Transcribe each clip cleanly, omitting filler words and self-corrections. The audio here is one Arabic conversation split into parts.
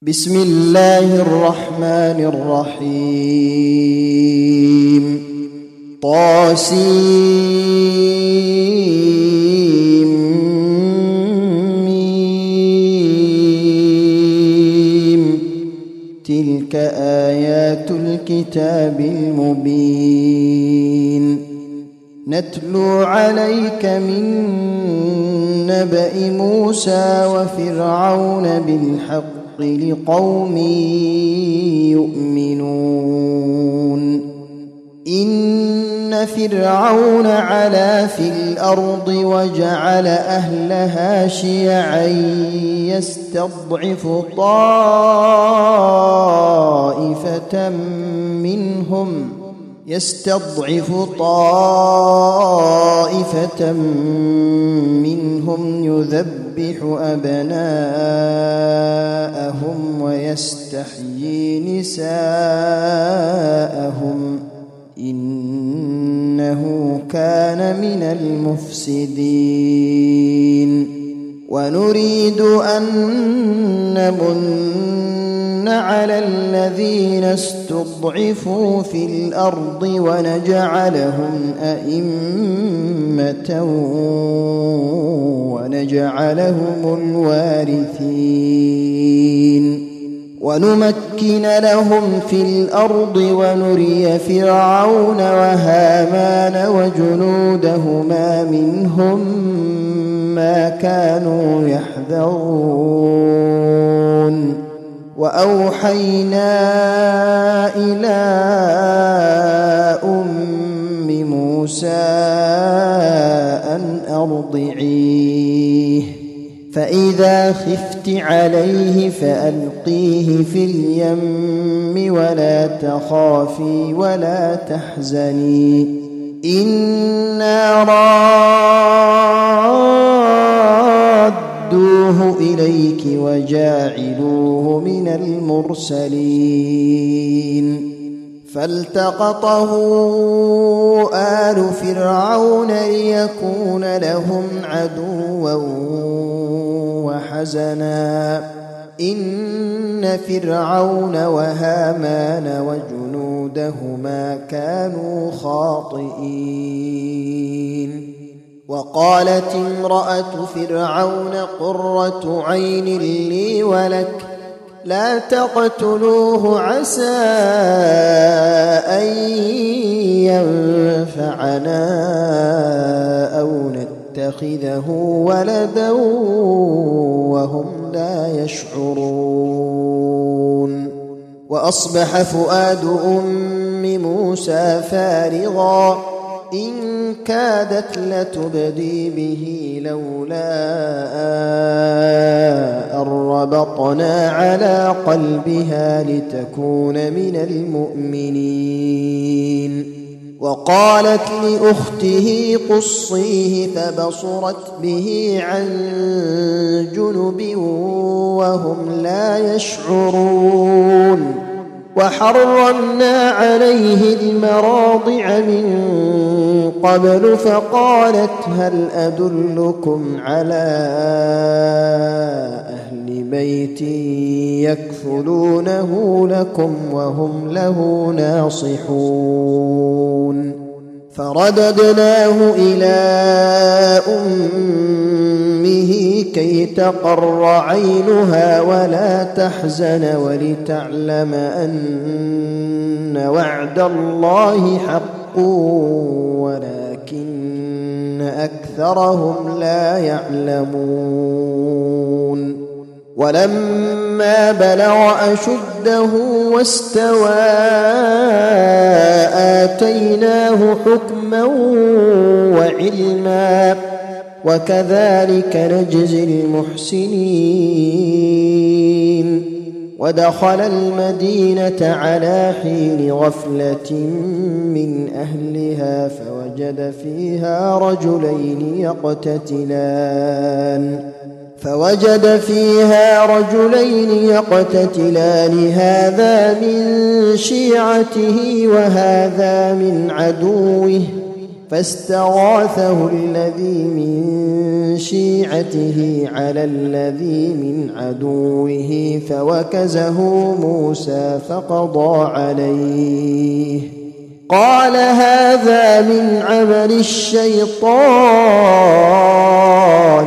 بسم الله الرحمن الرحيم طاسيم تلك آيات الكتاب المبين نتلو عليك من نبأ موسى وفرعون بالحق لقوم يؤمنون إن فرعون علا في الأرض وجعل أهلها شيعا يستضعف طائفة منهم يذبح أبناءهم ويستحيي نساءهم إنه كان من المفسدين ونريد أن نمن على الذين استضعفوا في الأرض ونجعلهم أئمة ونجعلهم الوارثين ونمكن لهم في الأرض ونري فرعون وهامان وجنودهما منهم ما كانوا يحذرون وأوحينا إلى أم موسى أن أرضعيه فإذا خفت عليه فألقيه في اليم ولا تخافي ولا تحزني إنا رادوه إليك وجاعلوه من المرسلين فالتقطه آل فرعون ليكون لهم عدوا وحزنا إن فرعون وهامان وجنودهما كانوا خاطئين وقالت امرأة فرعون قرة عين لي ولك لا تقتلوه عسى أن ينفعنا أو نتخذه ولدا وهم لا يشعرون وأصبح فؤاد أم موسى فارغا إن كادت لتبدي به لولا أن ربطنا على قلبها لتكون من المؤمنين وقالت لأخته قصيه فبصرت به عن جنب وهم لا يشعرون وحرمنا عليه المراضع من قبل فقالت هل أدلكم على أهل بيت يكفلونه لكم وهم له ناصحون فرددناه إلى أمه كي تقر عينها ولا تحزن ولتعلم أن وعد الله حق ولكن أكثرهم لا يعلمون ولما بلغ أشده واستوى آتيناه حكما وعلما وكذلك نجزي المحسنين ودخل المدينة على حين غفلة من أهلها فوجد فيها رجلين يقتتلان هذا من شيعته وهذا من عدوه فاستغاثه الذي من شيعته على الذي من عدوه فوكزه موسى فقضى عليه. قال هذا من عمل الشيطان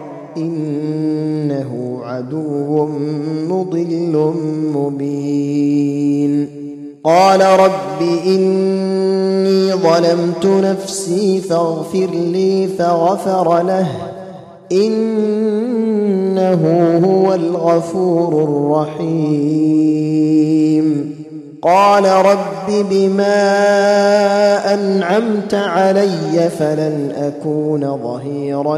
إنه عدو مضل مبين. قال رب إني ظلمت نفسي فاغفر لي فغفر له إنه هو الغفور الرحيم. قال رب بما أنعمت علي فلن أكون ظهيرا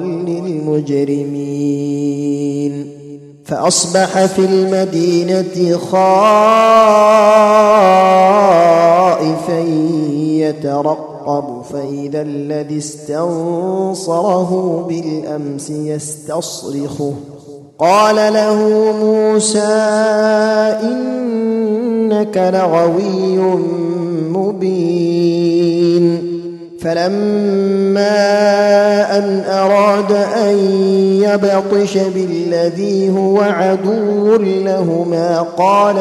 للمجرمين. فأصبح في المدينة خائفا يترقب فإذا الذي استنصره بالأمس يستصرخه. قال له موسى إنك لغوي مبين. فلما أن أراد أن يبطش بالذي هو عدو لهما قال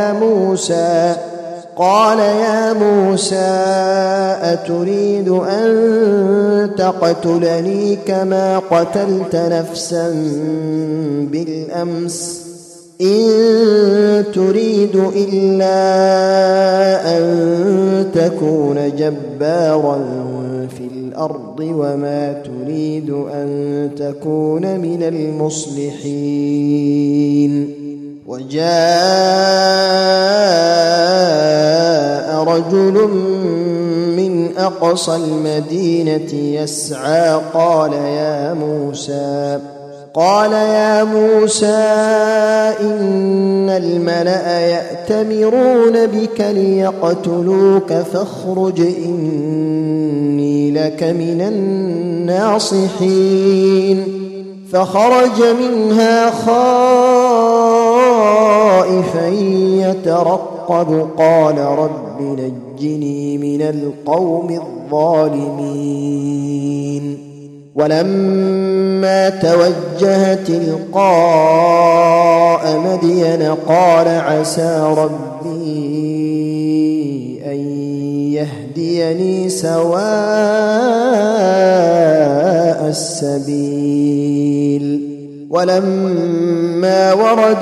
يا موسى أتريد أن تقتلني كما قتلت نفسا بالأمس إن تريد إلا أن تكون جبارا في الأرض وما تريد أن تكون من المصلحين. وجاء رجل من أقصى المدينة يسعى قال يا موسى إن الملأ يأتمرون بك ليقتلوك فاخرج إني لك من الناصحين. فخرج منها خائفا يترقب قال رب نجني من القوم الظالمين. ولما توجه تلقاء مدين قال عسى ربي أن يهديني سواء السبيل. ولما ورد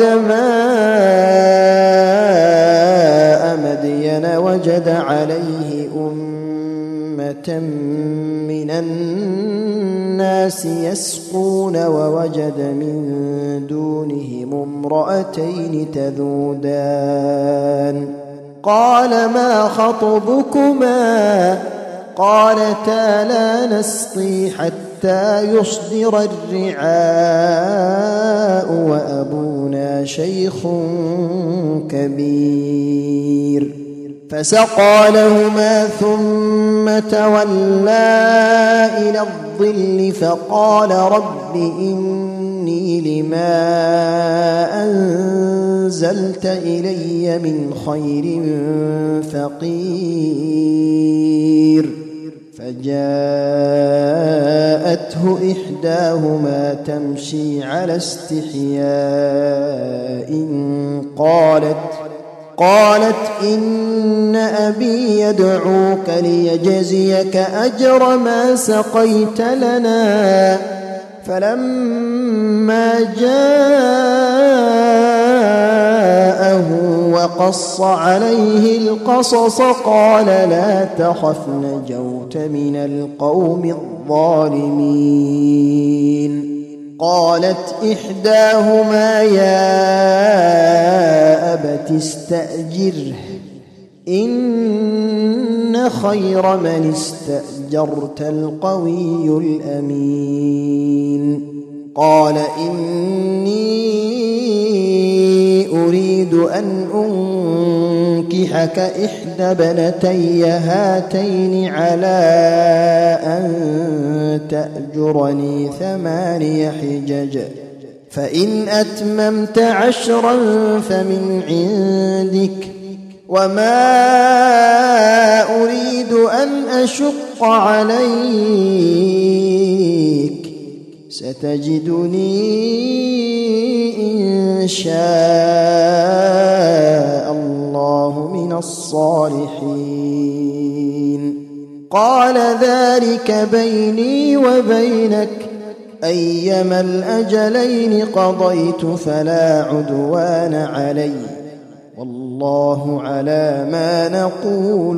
ماء مدين وجد عليه أمة من الناس يسقون ووجد من دونهم امرأتين تذودان. قال ما خطبكما؟ قالتا لا نسقي حتى يصدر الرعاء وأبونا شيخ كبير. فسقى لهما ثم تولى إلى الظل فقال رب إني لما أنزلت إلي من خير فقير. فجاءته إحداهما تمشي على استحياء قالت إن أبي يدعوك ليجزيك أجر ما سقيت لنا. فلما جاءه وقص عليه القصص قال لا تخف نجوت من القوم الظالمين. قالت إحداهما يا أبت استأجره إن خير من استأجرت القوي الأمين. قال إني أريد أن أنكحك إحدى ابنتي هاتين على أن تأجرني 8 حجج فإن أتممت 10 فمن عندك وما أريد أن أشق عليك ستجدني إن شاء الله من الصالحين قال ذلك بيني وبينك أيما الأجلين قضيت فلا عدوان علي والله على ما نقول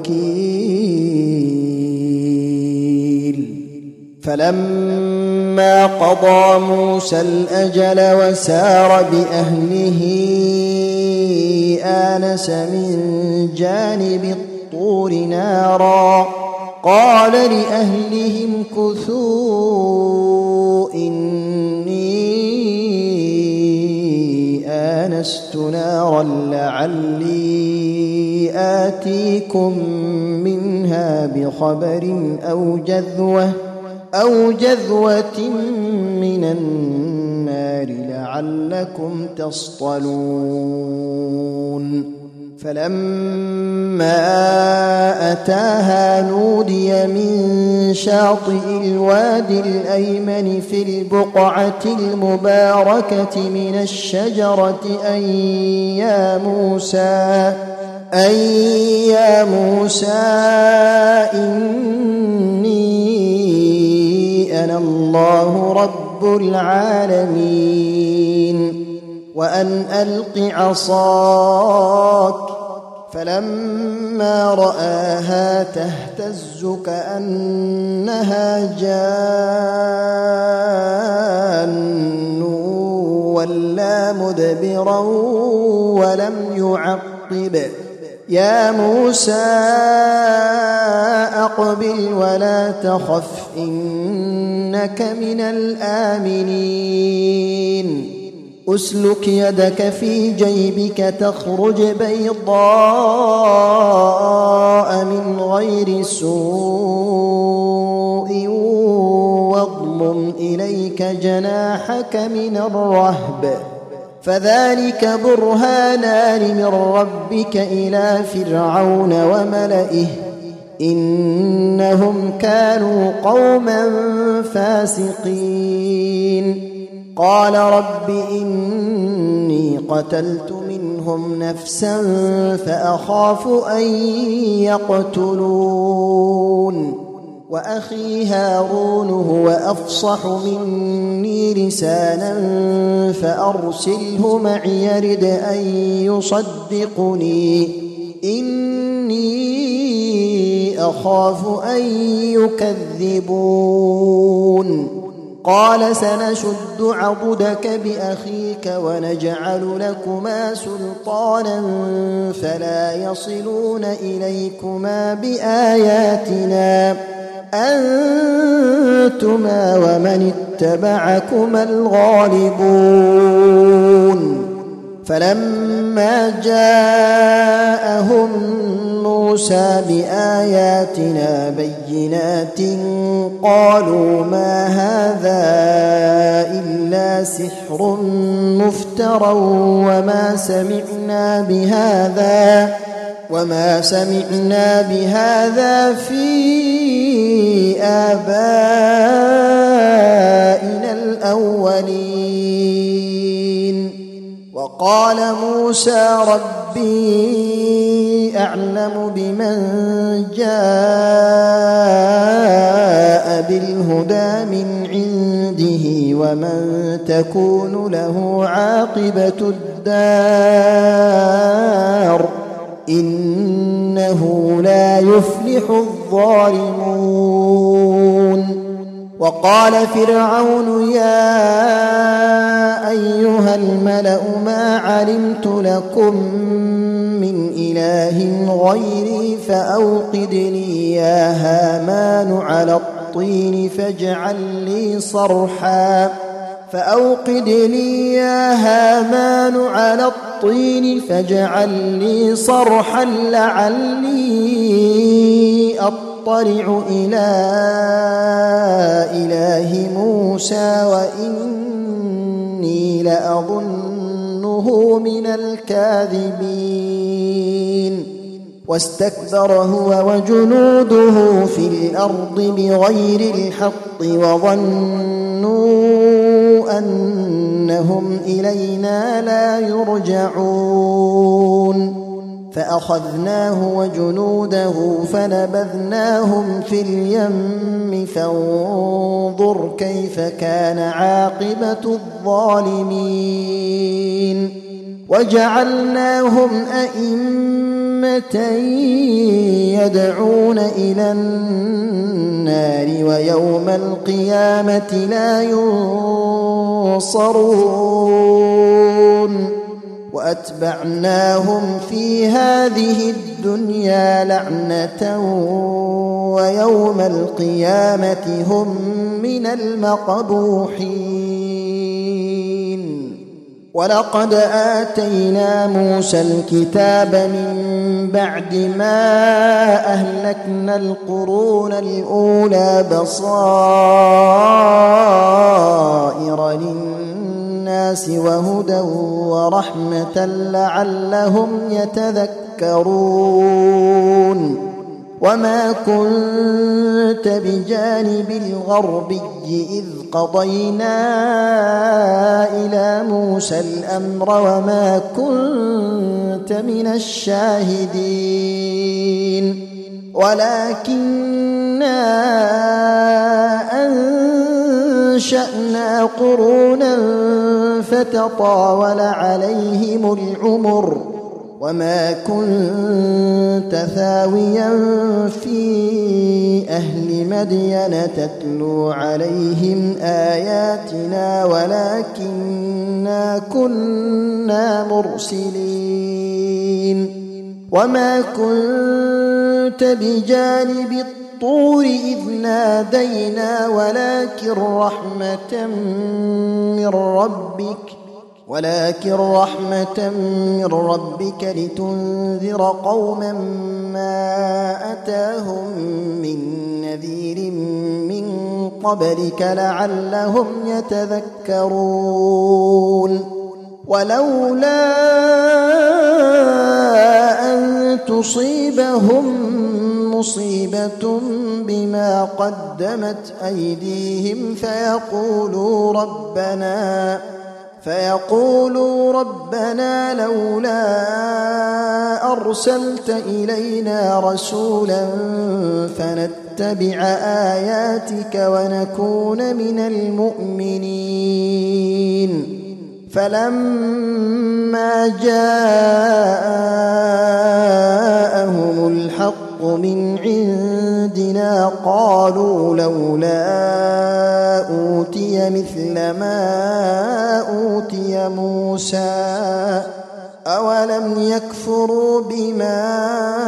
وكيل فلما قضى موسى الأجل وسار بأهله آنس من جانب الطور نارا قال لأهلهم كثوا إني آنست نارا لعلي آتيكم منها بخبر أو جذوة من النار لعلكم تصطلون فلما أتاها نودي من شاطئ الوادي الأيمن في البقعة المباركة من الشجرة أن يا موسى إني أنا الله رب العالمين وأن ألق عصاك فلما رآها تهتز كأنها جان ولا مدبرا ولم يعقب يا موسى أقبل ولا تخف إنك من الآمنين أسلك يدك في جيبك تخرج بيضاء من غير سوء واضمم إليك جناحك من الرهب فذلك برهانان من ربك إلى فرعون وملئه إنهم كانوا قوما فاسقين قال رب إني قتلت منهم نفسا فأخاف أن يقتلون وأخي هارون هو أفصح مني لسانا فأرسله معي يرد أن يصدقني إني أخاف أن يكذبون قال سنشد عضدك بأخيك ونجعل لكما سلطانا فلا يصلون إليكما بآياتنا أنتما ومن اتبعكما الغالبون فلما جاءهم موسى بآياتنا بينات قالوا ما هذا إلا سحر مفترى وما سمعنا بهذا في آبائنا الأولين وقال موسى ربي أعلم بمن جاء بالهدى من عنده ومن تكون له عاقبة الدار إنه لا يفلح الظالمون وقال فرعون يا أيها الملأ ما علمت لكم من إله غيري فأوقد لي يا هامان على الطين فاجعل لي صرحا لعلي أطلع إلى إله موسى وإني لأظنه فكنتموه من الكاذبين واستكبر هو وجنوده في الأرض بغير الحق وظنوا أنهم إلينا لا يرجعون فأخذناه وجنوده فنبذناهم في اليم فانظر كيف كان عاقبة الظالمين وجعلناهم أئمة يدعون إلى النار ويوم القيامة لا ينصرون وأتبعناهم في هذه الدنيا لعنة ويوم القيامة هم من المقبوحين ولقد آتينا موسى الكتاب من بعد ما أهلكنا القرون الأولى بصائر للناس وهدى ورحمة لعلهم يتذكرون وما كنت بجانب الغربي إذ قضينا إلى موسى الأمر وما كنت من الشاهدين ولكننا أنشأنا قرونا فتطاول عليهم العمر وما كنت ثاويا في أهل مدين تتلو عليهم آياتنا ولكننا كنا مرسلين وما كنت بجانب الطور إذ نادينا ولكن رحمة من ربك لتنذر قوما ما أتاهم من نذير من قبلك لعلهم يتذكرون ولولا أن تصيبهم مصيبة بما قدمت أيديهم فيقولوا ربنا لولا أرسلت إلينا رسولا فنتبع آياتك ونكون من المؤمنين فلما جاءهم الحق من عندنا قالوا لولا أوتي مثل ما أوتي موسى أولم يكفروا بما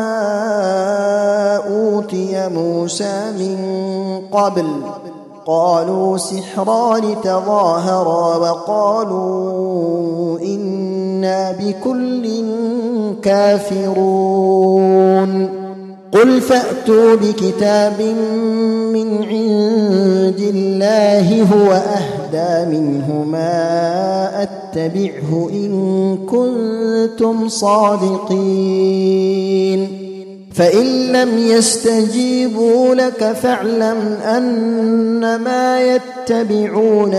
أوتي موسى من قبل قالوا سحران تظاهرا وقالوا إنا بكل كافرون قل فأتوا بكتاب من عند الله هو أهدى منه ما أتبعه إن كنتم صادقين فإن لم يستجيبوا لك فاعلم أنما يتبعون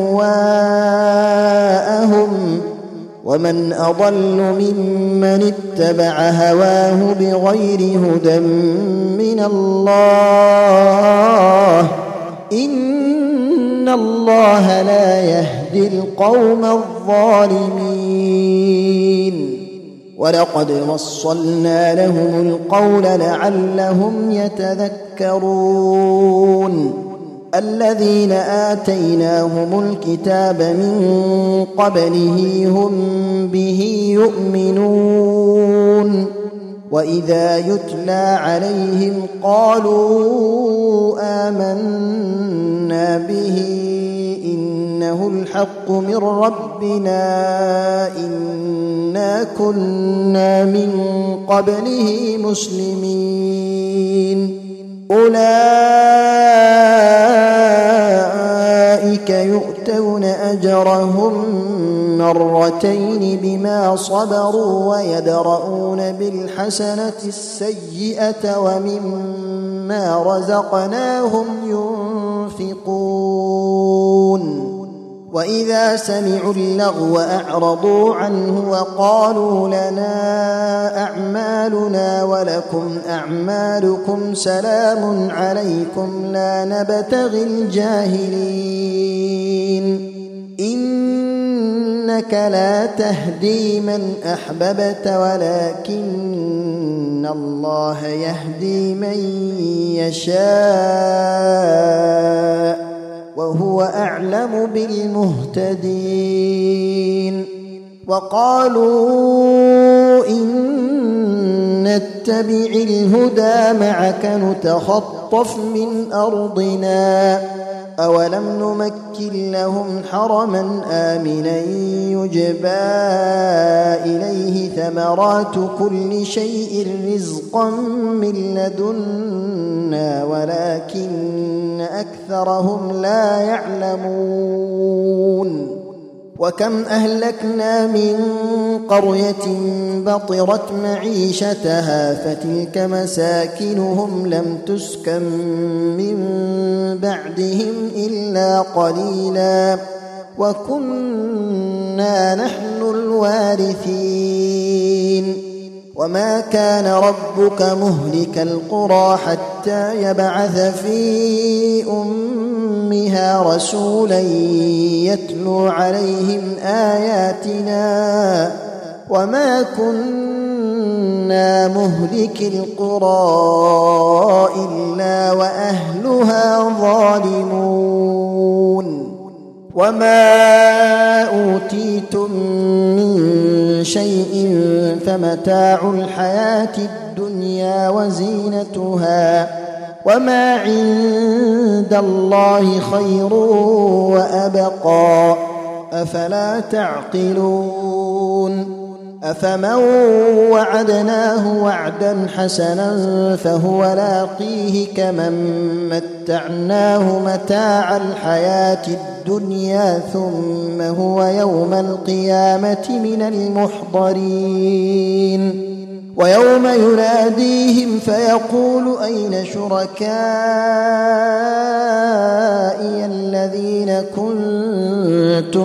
أهواءهم ومن أضل ممن اتبع هواه بغير هدى من الله إن الله لا يهدي القوم الظالمين ولقد وصلنا لهم القول لعلهم يتذكرون الذين آتيناهم الكتاب من قبله هم به يؤمنون وإذا يتلى عليهم قالوا آمنا به إنه الحق من ربنا إنا كنا من قبله مسلمين أولئك يؤتون أجرهم مرتين بما صبروا ويدرؤون بالحسنة السيئة ومما رزقناهم ينفقون وإذا سمعوا اللغو أعرضوا عنه وقالوا لنا أعمالنا ولكم أعمالكم سلام عليكم لا نبتغي الجاهلين إنك لا تهدي من أحببت ولكن الله يهدي من يشاء وهو أعلم بالمهتدين وقالوا إن نتبع الهدى معك نتخطف من أرضنا أولم نمكن لهم حرما آمنا يجبى إليه ثمرات كل شيء رزقا من لدنا ولكن أكثرهم لا يعلمون وكم أهلكنا من قرية بطرت معيشتها فتلك مساكنهم لم تسكن من بعدهم إلا قليلا وكنا نحن الوارثين وما كان ربك مهلك القرى حتى يبعث في أمها رسولا يتلو عليهم آياتنا وما كنا مهلك القرى إلا وأهلها ظالمون وما أوتيتم من شيء فمتاع الحياة الدنيا وزينتها وما عند الله خير وأبقى أفلا تعقلون أفمن وعدناه وعدا حسنا فهو لاقيه كمن متعناه متاع الحياة الدنيا ثم هو يوم القيامة من المحضرين ويوم يناديهم فيقول أين شركائي الذين كنتم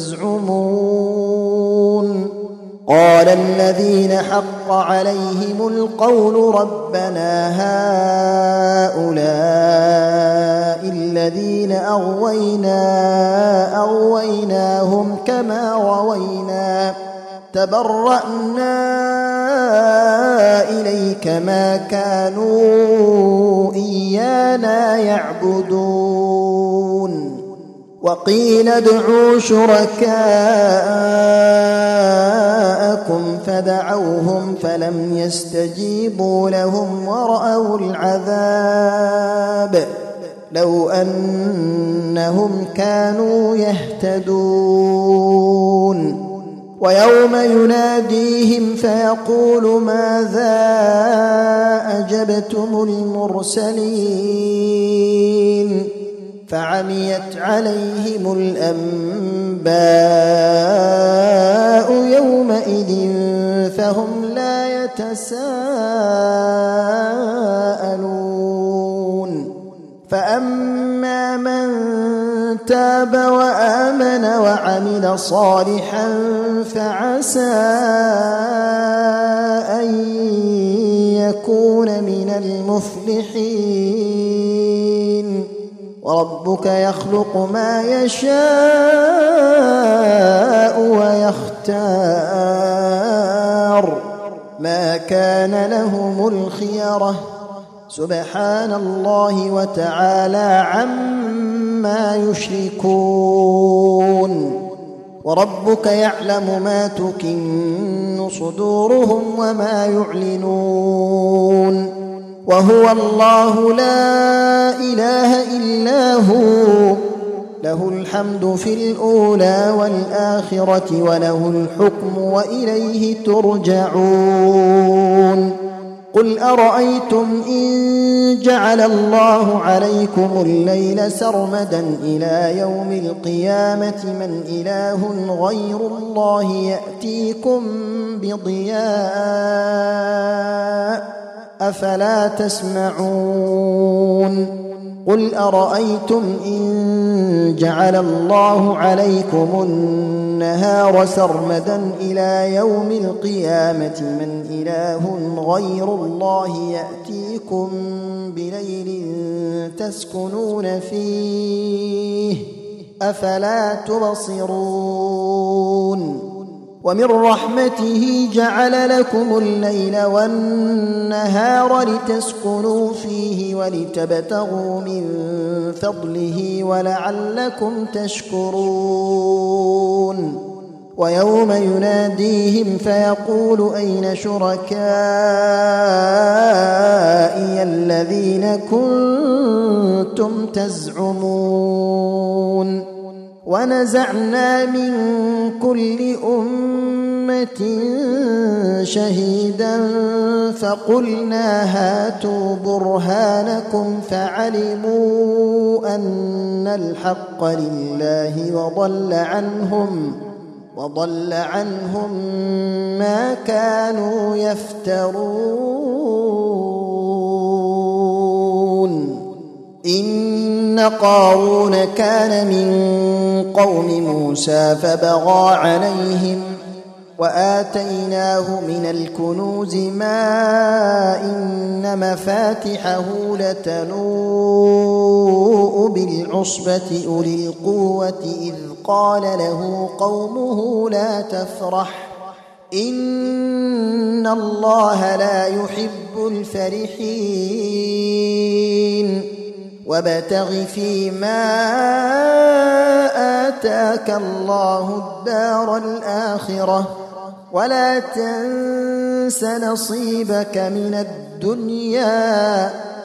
تزعمون قال الذين حق عليهم القول ربنا هؤلاء الذين أغويناهم كما غوينا تبرأنا إليك ما كانوا إيانا يعبدون وقيل ادعوا شركاءكم فدعوهم فلم يستجيبوا لهم ورأوا العذاب لو أنهم كانوا يهتدون ويوم يناديهم فيقول ماذا أجبتم المرسلين فعميت عليهم الأنباء يومئذ فهم لا يتساءلون فأما من تاب وآمن وعمل صالحا فعسى أن يكون من المفلحين وربك يخلق ما يشاء ويختار ما كان لهم الخيرة سبحان الله وتعالى عما يشركون وربك يعلم ما تكن صدورهم وما يعلنون وهو الله لا إله إلا هو له الحمد في الأولى والآخرة وله الحكم وإليه ترجعون قل أرأيتم إن جعل الله عليكم الليل سرمدا إلى يوم القيامة من إله غير الله يأتيكم بضياء أفلا تسمعون قل أرأيتم إن جعل الله عليكم النهار سرمدا إلى يوم القيامة من إله غير الله يأتيكم بليل تسكنون فيه أفلا تبصرون ومن رحمته جعل لكم الليل والنهار لتسكنوا فيه ولتبتغوا من فضله ولعلكم تشكرون ويوم يناديهم فيقول أين شركائي الذين كنتم تزعمون ونزعنا من كل أمة شهيدا فقلنا هاتوا برهانكم فعلموا أن الحق لله وضل عنهم ما كانوا يفترون إن قارون كان من قوم موسى فبغى عليهم وآتيناه من الكنوز ما إن مفاتحه لتنوء بالعصبة أولي القوة إذ قال له قومه لا تفرح إن الله لا يحب الفرحين وابتغ فيما آتاك الله الدار الآخرة ولا تنس نصيبك من الدنيا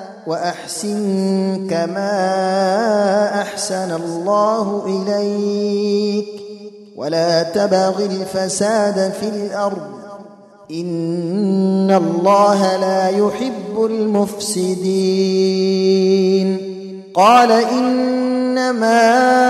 وأحسن كما أحسن الله إليك ولا تبغ الفساد في الأرض إن الله لا يحب المفسدين قال إنما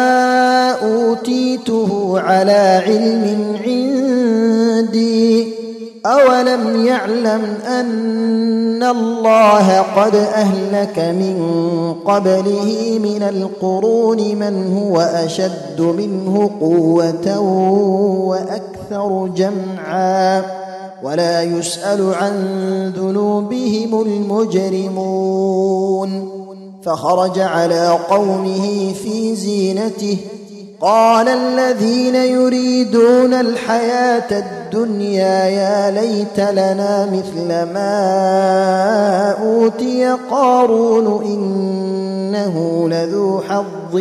أوتيته على علم عندي أولم يعلم أن الله قد أهلك من قبله من القرون من هو أشد منه قوة وأكثر جمعا ولا يسأل عن ذنوبهم المجرمون فخرج على قومه في زينته قال الذين يريدون الحياة الدنيا يا ليت لنا مثل ما أوتي قارون إنه لذو حظ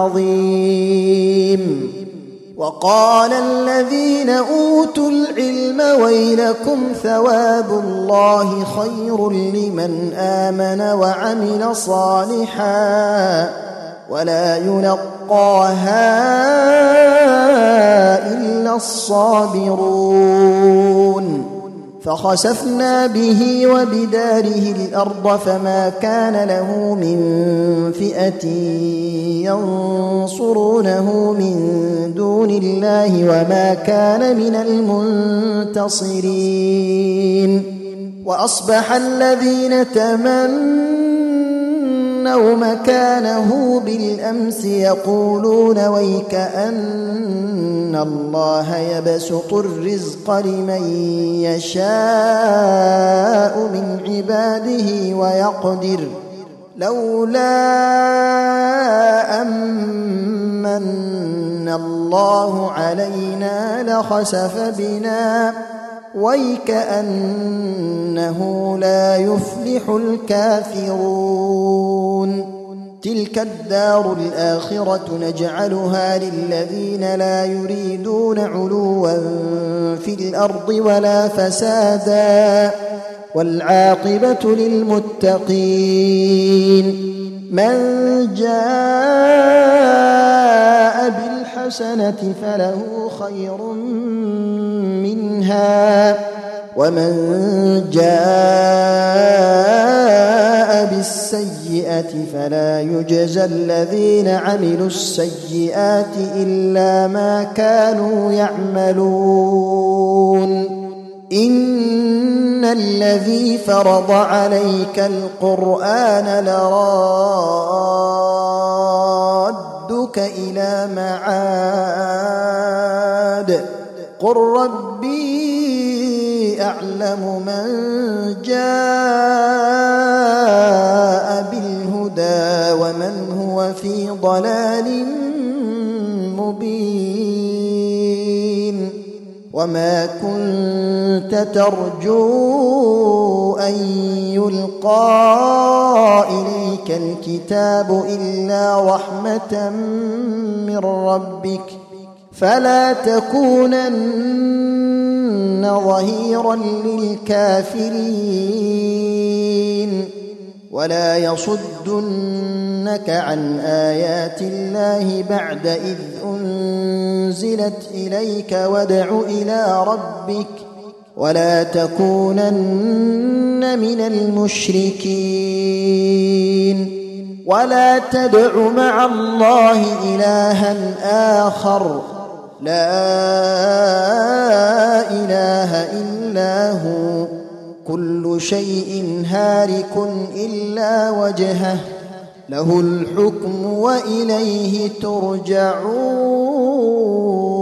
عظيم وقال الذين أوتوا العلم ويلكم ثواب الله خير لمن آمن وعمل صالحا ولا يلقاها إلا الصابرون فخسفنا به وبداره الأرض فما كان له من فئة ينصرونه من دون الله وما كان من المنتصرين وأصبح الذين تمنوا مكانه بالأمس يقولون ويكأن الله يبسط الرزق لمن يشاء من عباده ويقدر لولا أمن الله علينا لخسف بنا ويكأنه لا يفلح الكافرون تلك الدار الآخرة نجعلها للذين لا يريدون علوا في الأرض ولا فسادا والعاقبة للمتقين من جاء بالحسنة فله خير منها ومن جاء السيئة فلا يجزى الذين عملوا السيئات إلا ما كانوا يعملون إن الذي فرض عليك القرآن لرادك إلى معاد قل ربي أعلم من جاء بالهدى ومن هو في ضلال مبين وما كنت ترجو أن يلقى إليك الكتاب إلا رحمة من ربك فلا تكونن ظهيرا للكافرين ولا يصدنك عن آيات الله بعد إذ أنزلت إليك وادع إلى ربك ولا تكونن من المشركين ولا تدع مع الله إلها آخر لا إله إلا هو كل شيء هالك إلا وجهه له الحكم وإليه ترجعون.